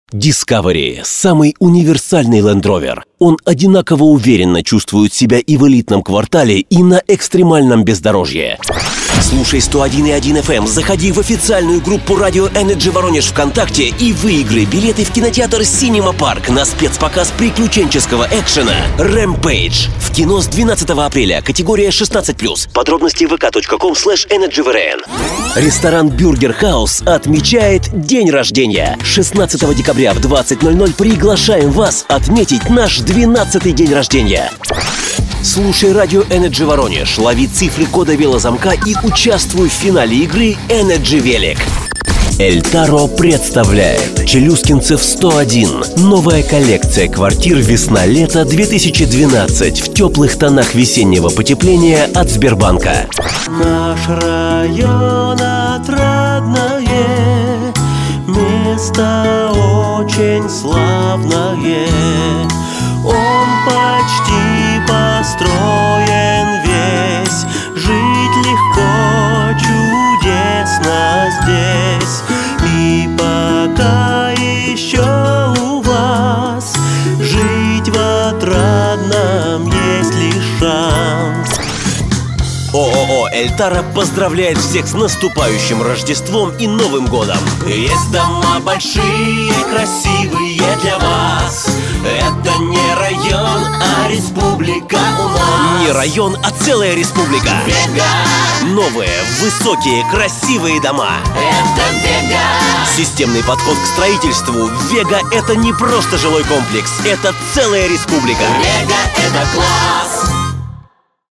Discovery – самый универсальный Land Rover. Он одинаково уверенно чувствует себя и в элитном квартале, и на экстремальном бездорожье. Слушай 101,1 FM, заходи в официальную группу радио Energy Воронеж ВКонтакте и выиграй билеты в кинотеатр Cinema Park на спецпоказ приключенческого экшена Rampage. В кино с 12 апреля, категория 16+. Подробности vk.com/energyvrn. Ресторан Burger House отмечает день рождения. 16 декабря в 20:00 приглашаем вас отметить наш 12-й день рождения. Слушай радио Energy Воронеж, лови цифры кода велозамка и участвуй в финале игры Energy Велик. Эльтаро представляет Челюскинцев 101. Новая коллекция квартир весна-лето 2012 в теплых тонах весеннего потепления от Сбербанка. Наш район отрадное, место очень славное. Он почти построен весь, жить легко, чудесно здесь. И пока еще у вас жить в отрадном есть лишь шанс. ООО «Эльтаро» поздравляет всех с наступающим Рождеством и Новым годом. Есть дома большие, красивые для вас. Это не район, а республика у нас. Не район, а целая республика. Вега. Новые, высокие, красивые дома. Это Вега. Системный подход к строительству. Вега – это не просто жилой комплекс, это целая республика. Вега – это класс.